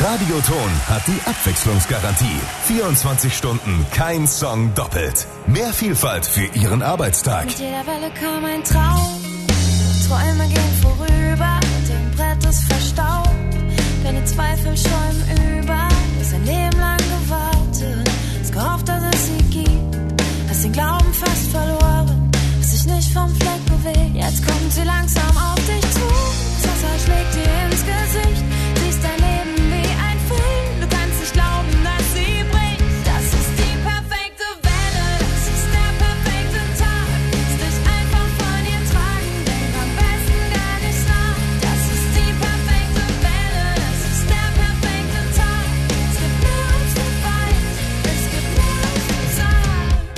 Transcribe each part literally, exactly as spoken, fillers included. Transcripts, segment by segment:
Radioton hat die Abwechslungsgarantie. vierundzwanzig Stunden, kein Song doppelt. Mehr Vielfalt für Ihren Arbeitstag. Mit jeder Welle kam ein Traum. Träume gehen vorüber, dem Brett ist verstaubt. Deine Zweifel schäumen über, du hast ein Leben lang gewartet. Hast gehofft, dass es sie gibt, hast den Glauben fast verloren. Hast dich nicht vom Fleck bewegt, jetzt kommt sie langsam auf dich zu. Das Wasser schlägt dir ins Gesicht, siehst dein Leben wie ein Film. Du kannst nicht glauben, dass sie bricht. Das ist die perfekte Welle, das ist der perfekte Tag. Lass dich einfach von ihr tragen, denk am besten gar nicht nach. Das ist die perfekte Welle, das ist der perfekte Tag. Es gibt mehr als du weißt, es gibt mehr als du sagst.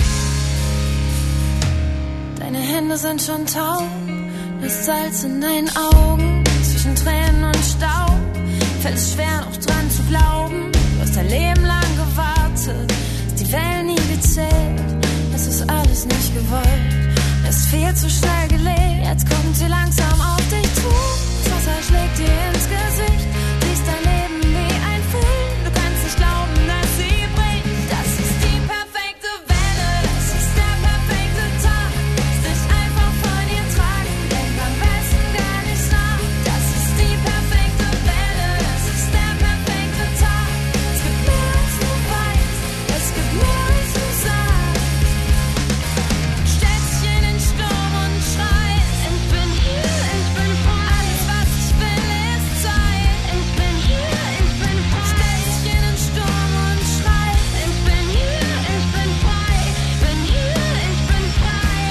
Deine Hände sind schon taub, das Salz in deinen Augen, zwischen Tränen und Staub. Fällt es schwer noch dran zu glauben, du hast dein Leben lang gewartet, hast die Wellen nie gezählt, es ist alles nicht gewollt, es ist viel zu schnell gelebt, jetzt kommt sie langsam auf dich zu, das Wasser schlägt dir ins Gesicht, siehst dein Leben wie ein Film, du kannst nicht glauben, dass sie bricht, das ist die perfekte Welle, das ist der perfekte Tag, lass dich einfach von ihr tragen, denk am besten gar nicht nach, das ist die perfekte Welle, das ist der perfekte Tag, es gibt mehr als du weißt, es gibt mehr als du sagst. Stellt sich in den Sturm und schreit, ich bin hier, ich bin frei, alles was ich will ist Zeit, ich bin hier, ich bin frei. Stellt sich in den Sturm und schreit, ich bin hier, ich bin frei, ich bin hier, ich bin frei.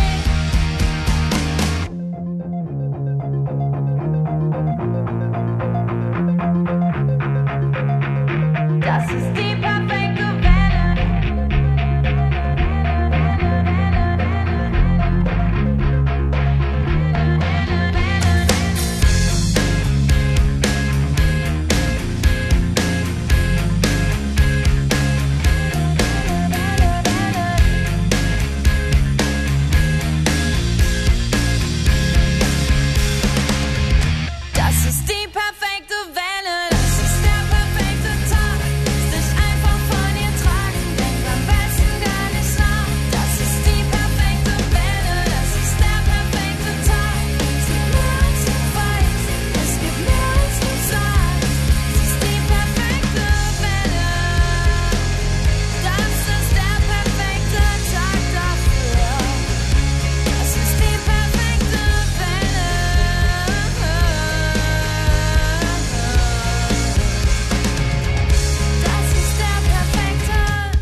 Das ist die perfekte Welle. Das ist die perfekte Welle, das ist der perfekte Tag. Lass dich einfach von ihr tragen, denk am besten gar nicht nach. Das ist die perfekte Welle, das ist der perfekte Tag. Es gibt mehr als du weißt, es gibt mehr als du sagst. Es ist die perfekte Welle, das ist der perfekte Tag dafür. Das ist die perfekte Welle. Das ist der perfekte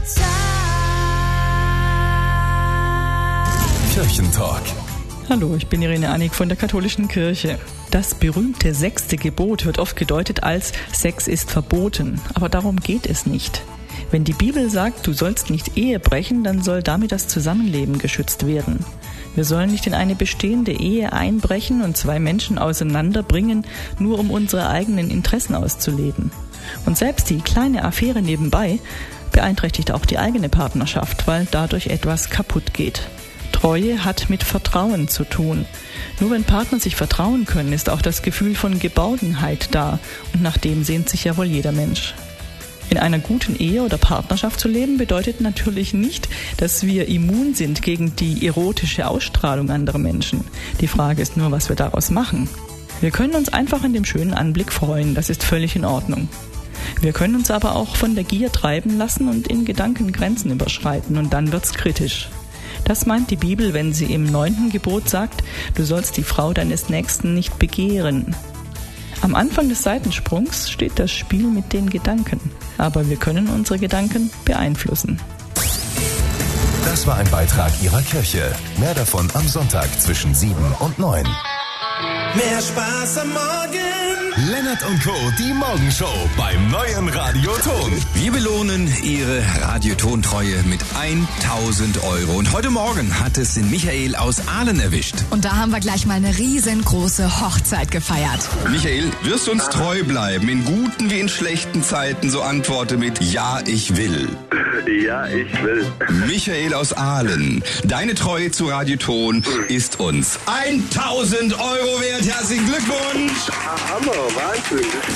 Tag. Kirchentalk. Hallo, ich bin Irene Annig von der Katholischen Kirche. Das berühmte sechste Gebot wird oft gedeutet als Sex ist verboten, aber darum geht es nicht. Wenn die Bibel sagt, du sollst nicht Ehe brechen, dann soll damit das Zusammenleben geschützt werden. Wir sollen nicht in eine bestehende Ehe einbrechen und zwei Menschen auseinanderbringen, nur um unsere eigenen Interessen auszuleben. Und selbst die kleine Affäre nebenbei beeinträchtigt auch die eigene Partnerschaft, weil dadurch etwas kaputt geht. Treue hat mit Vertrauen zu tun. Nur wenn Partner sich vertrauen können, ist auch das Gefühl von Geborgenheit da. Und nach dem sehnt sich ja wohl jeder Mensch. In einer guten Ehe oder Partnerschaft zu leben, bedeutet natürlich nicht, dass wir immun sind gegen die erotische Ausstrahlung anderer Menschen. Die Frage ist nur, was wir daraus machen. Wir können uns einfach in dem schönen Anblick freuen, das ist völlig in Ordnung. Wir können uns aber auch von der Gier treiben lassen und in Gedanken Grenzen überschreiten und dann wird's kritisch. Das meint die Bibel, wenn sie im neunten Gebot sagt, du sollst die Frau deines Nächsten nicht begehren. Am Anfang des Seitensprungs steht das Spiel mit den Gedanken. Aber wir können unsere Gedanken beeinflussen. Das war ein Beitrag Ihrer Kirche. Mehr davon am Sonntag zwischen sieben und neun. Mehr Spaß am Morgen. Lennart und Co., die Morgenshow beim neuen Radioton. Wir belohnen Ihre Radiotontreue mit tausend Euro. Und heute Morgen hat es den Michael aus Aalen erwischt. Und da haben wir gleich mal eine riesengroße Hochzeit gefeiert. Michael, wirst du uns treu bleiben, in guten wie in schlechten Zeiten? So antworte mit Ja, ich will. Ja, ich will. Michael aus Aalen, deine Treue zu Radioton ist uns tausend Euro wert. Herzlichen Glückwunsch! Hammer, Wahnsinn.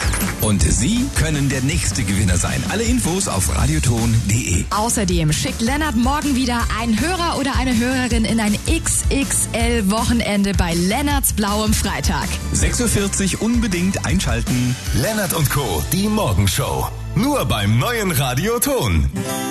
Und Sie können der nächste Gewinner sein. Alle Infos auf radioton punkt de. Außerdem schickt Lennart morgen wieder ein Hörer oder eine Hörerin in ein X X L-Wochenende bei Lennarts Blauem Freitag. sechs Uhr vierzig unbedingt einschalten. Lennart und Co., die Morgenshow. Nur beim neuen Radioton.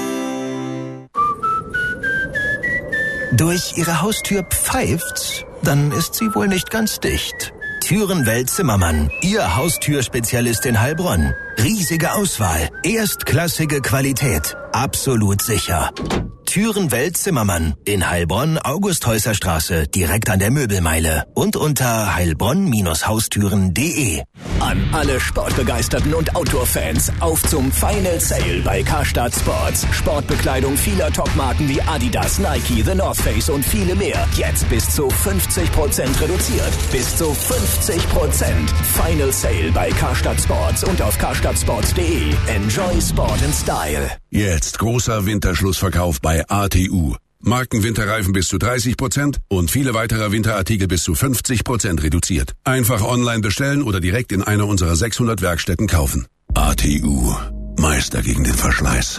Durch Ihre Haustür pfeift's? Dann ist sie wohl nicht ganz dicht. Türenwelt Zimmermann, Ihr Haustürspezialist in Heilbronn. Riesige Auswahl, erstklassige Qualität, absolut sicher. Türenwelt Zimmermann in Heilbronn, August-Häuser-Straße, direkt an der Möbelmeile und unter heilbronn Haustüren punkt de. An alle Sportbegeisterten und Outdoor-Fans, auf zum Final Sale bei Karstadt Sports. Sportbekleidung vieler Topmarken wie Adidas, Nike, The North Face und viele mehr. Jetzt bis zu fünfzig Prozent reduziert. Bis zu fünfzig Prozent. Final Sale bei Karstadt Sports und auf karstadt sports punkt de. Enjoy Sport and Style. Jetzt großer Winterschlussverkauf bei A T U. Markenwinterreifen bis zu dreißig Prozent und viele weitere Winterartikel bis zu fünfzig Prozent reduziert. Einfach online bestellen oder direkt in einer unserer sechshundert Werkstätten kaufen. A T U. Meister gegen den Verschleiß.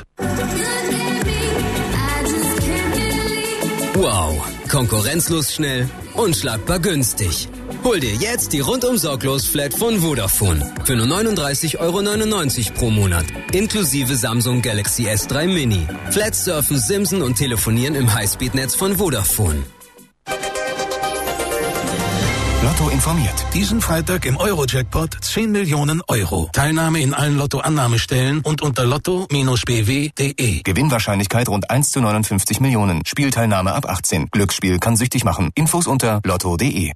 Wow. Konkurrenzlos schnell, unschlagbar günstig. Hol dir jetzt die rundum sorglos Flat von Vodafone für nur neununddreißig Euro neunundneunzig pro Monat, inklusive Samsung Galaxy S drei Mini. Flat surfen, simsen und telefonieren im Highspeed-Netz von Vodafone. Lotto informiert. Diesen Freitag im Euro-Jackpot zehn Millionen Euro. Teilnahme in allen Lotto-Annahmestellen und unter lotto Bindestrich b w punkt de. Gewinnwahrscheinlichkeit rund eins zu neunundfünfzig Millionen. Spielteilnahme ab achtzehn. Glücksspiel kann süchtig machen. Infos unter lotto punkt de.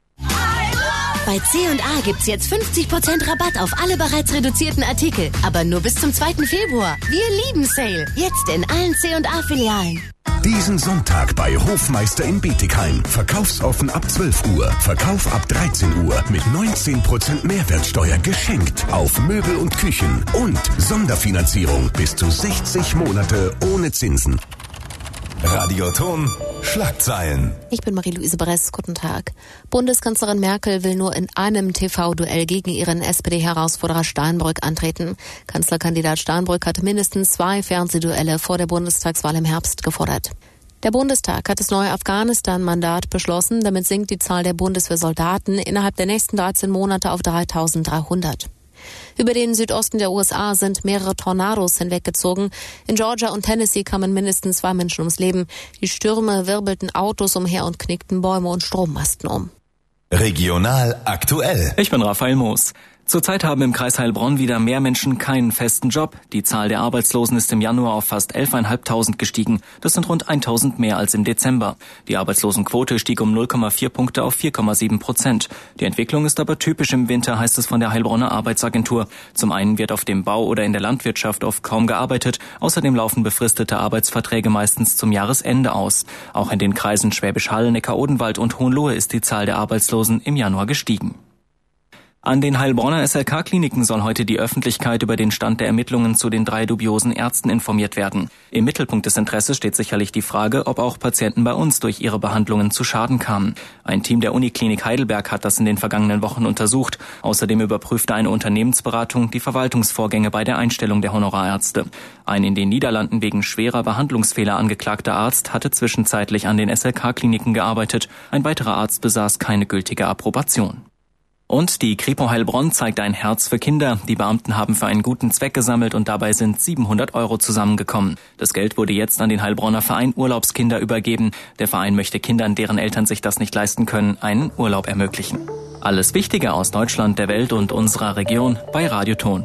Bei C und A gibt's jetzt fünfzig Prozent Rabatt auf alle bereits reduzierten Artikel. Aber nur bis zum zweiten Februar. Wir lieben Sale. Jetzt in allen C und A-Filialen. Diesen Sonntag bei Hofmeister in Bietigheim. Verkaufsoffen ab zwölf Uhr. Verkauf ab dreizehn Uhr. Mit neunzehn Prozent Mehrwertsteuer geschenkt. Auf Möbel und Küchen. Und Sonderfinanzierung bis zu sechzig Monate ohne Zinsen. Radioton Schlagzeilen. Ich bin Marie-Louise Bress, guten Tag. Bundeskanzlerin Merkel will nur in einem T V-Duell gegen ihren S P D-Herausforderer Steinbrück antreten. Kanzlerkandidat Steinbrück hatte mindestens zwei Fernsehduelle vor der Bundestagswahl im Herbst gefordert. Der Bundestag hat das neue Afghanistan-Mandat beschlossen. Damit sinkt die Zahl der Bundeswehrsoldaten innerhalb der nächsten dreizehn Monate auf dreitausenddreihundert. Über den Südosten der U S A sind mehrere Tornados hinweggezogen. In Georgia und Tennessee kamen mindestens zwei Menschen ums Leben. Die Stürme wirbelten Autos umher und knickten Bäume und Strommasten um. Regional aktuell. Ich bin Raphael Moos. Zurzeit haben im Kreis Heilbronn wieder mehr Menschen keinen festen Job. Die Zahl der Arbeitslosen ist im Januar auf fast elftausendfünfhundert gestiegen. Das sind rund tausend mehr als im Dezember. Die Arbeitslosenquote stieg um null Komma vier Punkte auf vier Komma sieben Prozent. Die Entwicklung ist aber typisch im Winter, heißt es von der Heilbronner Arbeitsagentur. Zum einen wird auf dem Bau oder in der Landwirtschaft oft kaum gearbeitet. Außerdem laufen befristete Arbeitsverträge meistens zum Jahresende aus. Auch in den Kreisen Schwäbisch Hall, Neckar-Odenwald und Hohenlohe ist die Zahl der Arbeitslosen im Januar gestiegen. An den Heilbronner S L K-Kliniken soll heute die Öffentlichkeit über den Stand der Ermittlungen zu den drei dubiosen Ärzten informiert werden. Im Mittelpunkt des Interesses steht sicherlich die Frage, ob auch Patienten bei uns durch ihre Behandlungen zu Schaden kamen. Ein Team der Uniklinik Heidelberg hat das in den vergangenen Wochen untersucht. Außerdem überprüfte eine Unternehmensberatung die Verwaltungsvorgänge bei der Einstellung der Honorarärzte. Ein in den Niederlanden wegen schwerer Behandlungsfehler angeklagter Arzt hatte zwischenzeitlich an den S L K-Kliniken gearbeitet. Ein weiterer Arzt besaß keine gültige Approbation. Und die Kripo Heilbronn zeigt ein Herz für Kinder. Die Beamten haben für einen guten Zweck gesammelt und dabei sind siebenhundert Euro zusammengekommen. Das Geld wurde jetzt an den Heilbronner Verein Urlaubskinder übergeben. Der Verein möchte Kindern, deren Eltern sich das nicht leisten können, einen Urlaub ermöglichen. Alles Wichtige aus Deutschland, der Welt und unserer Region bei Radioton.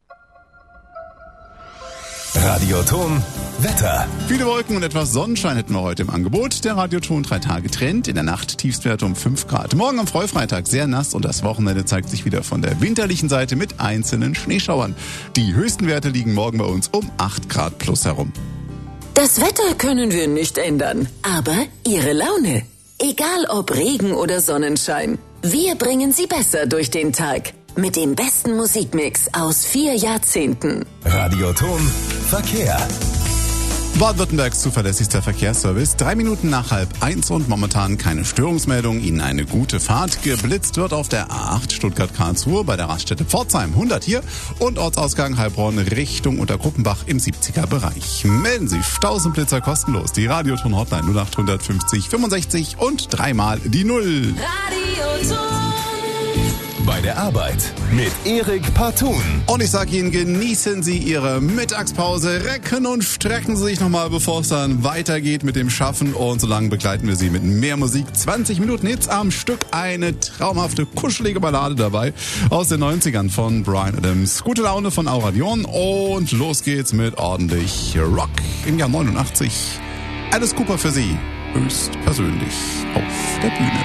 Radioton Wetter. Viele Wolken und etwas Sonnenschein hätten wir heute im Angebot. Der Radioton drei Tage Trend. In der Nacht Tiefstwerte um fünf Grad. Morgen am Freufreitag sehr nass und das Wochenende zeigt sich wieder von der winterlichen Seite mit einzelnen Schneeschauern. Die höchsten Werte liegen morgen bei uns um acht Grad plus herum. Das Wetter können wir nicht ändern, aber Ihre Laune. Egal ob Regen oder Sonnenschein. Wir bringen Sie besser durch den Tag. Mit dem besten Musikmix aus vier Jahrzehnten. Radioton Verkehr. Baden-Württembergs zuverlässigster Verkehrsservice. Drei Minuten nach halb eins und momentan keine Störungsmeldung. Ihnen eine gute Fahrt. Geblitzt wird auf der A acht Stuttgart-Karlsruhe bei der Raststätte Pforzheim hundert hier und Ortsausgang Heilbronn Richtung Untergruppenbach im siebziger Bereich. Melden Sie Staus und Blitzer kostenlos. Die Radioton-Hotline null acht fünfzig fünfundsechzig und dreimal die Null. Radioton. Bei der Arbeit mit Erik Partun. Und ich sage Ihnen, genießen Sie Ihre Mittagspause, recken und strecken Sie sich nochmal, bevor es dann weitergeht mit dem Schaffen. Und solange begleiten wir Sie mit mehr Musik. zwanzig Minuten Hits am Stück, eine traumhafte, kuschelige Ballade dabei aus den neunzigern von Bryan Adams. Gute Laune von Aura Dion und los geht's mit ordentlich Rock im Jahr neunundachtzig. Alice Cooper für Sie, höchstpersönlich auf der Bühne.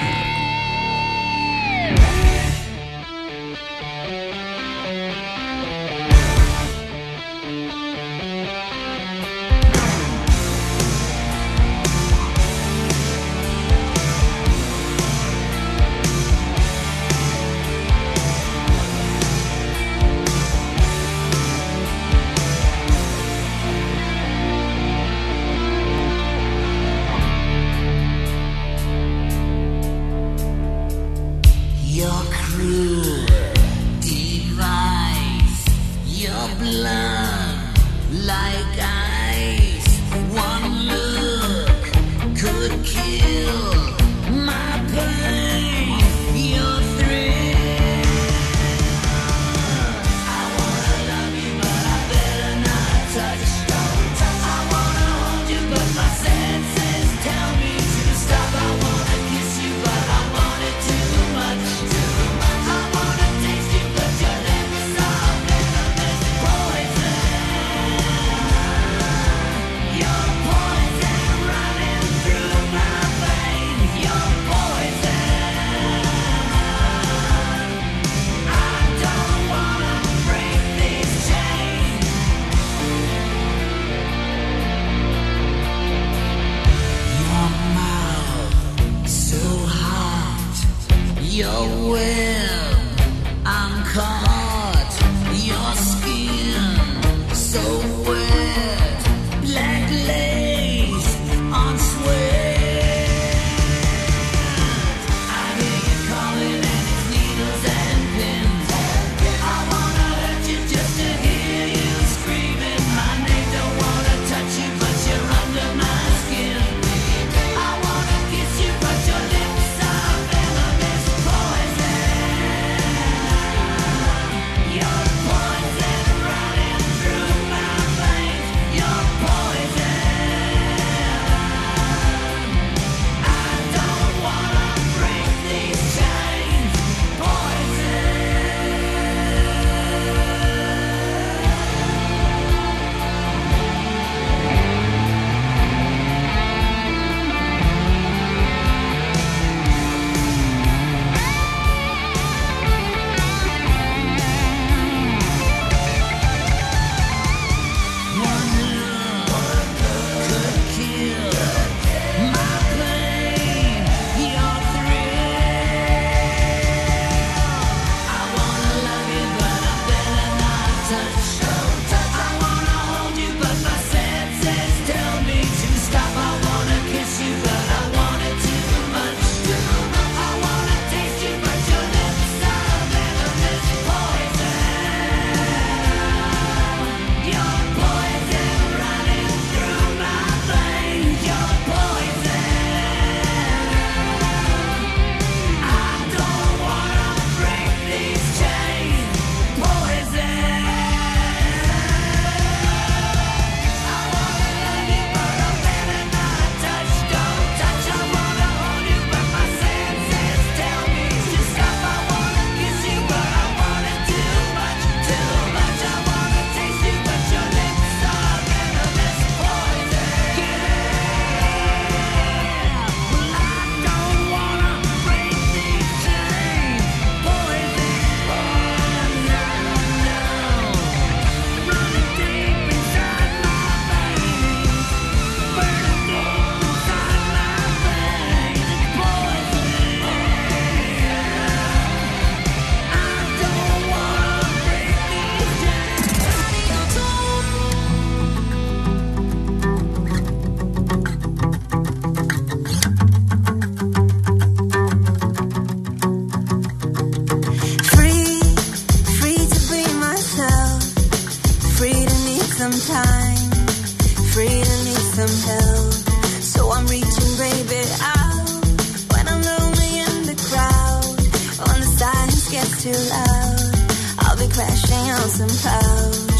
too loud. I'll be crashing on some clouds.